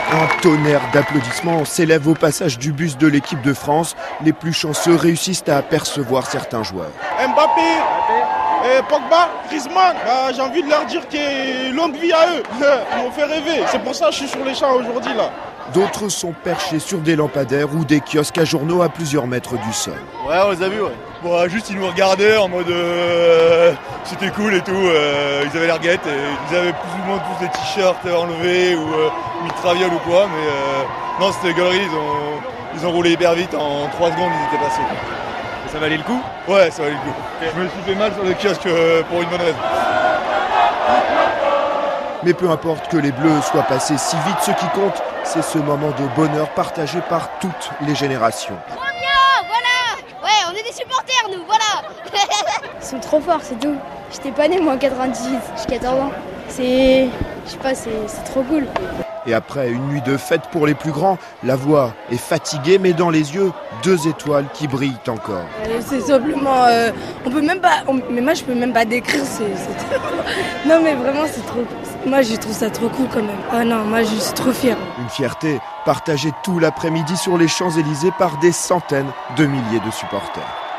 Un tonnerre d'applaudissements s'élève au passage du bus de l'équipe de France. Les plus chanceux réussissent à apercevoir certains joueurs. Mbappé, Pogba, Griezmann, j'ai envie de leur dire que longue vie à eux. Ils m'ont fait rêver. C'est pour ça que je suis sur les champs aujourd'hui là. D'autres sont perchés sur des lampadaires ou des kiosques à journaux à plusieurs mètres du sol. Ouais, on les a vus, ouais. Bon, juste ils nous regardaient en mode c'était cool et tout. Ils avaient l'air guettes. Ils avaient plus ou moins tous des t-shirts enlevés ou mitraviol ou quoi. Mais non, c'était galerie. Ils ont roulé hyper vite. En 3 secondes, ils étaient passés. Et ça valait le coup ? Ouais, ça valait le coup. Okay. Je me suis fait mal sur le kiosque pour une bonne raison. Mais peu importe que les Bleus soient passés si vite, ce qui compte, c'est ce moment de bonheur partagé par toutes les générations. Trop bien, voilà. Ouais, on est des supporters, nous, voilà. Ils sont trop forts, c'est tout. J'étais pas né, moi, en 98, j'ai 14 ans. Je sais pas, c'est trop cool. Et après une nuit de fête pour les plus grands, la voix est fatiguée, mais dans les yeux, 2 étoiles qui brillent encore. C'est simplement... on peut même pas... mais moi, je peux même pas décrire, Non, mais vraiment, c'est trop... Moi, je trouve ça trop cool, quand même. Ah non, moi, je suis trop fière. Une fierté partagée tout l'après-midi sur les Champs-Élysées par des centaines de milliers de supporters.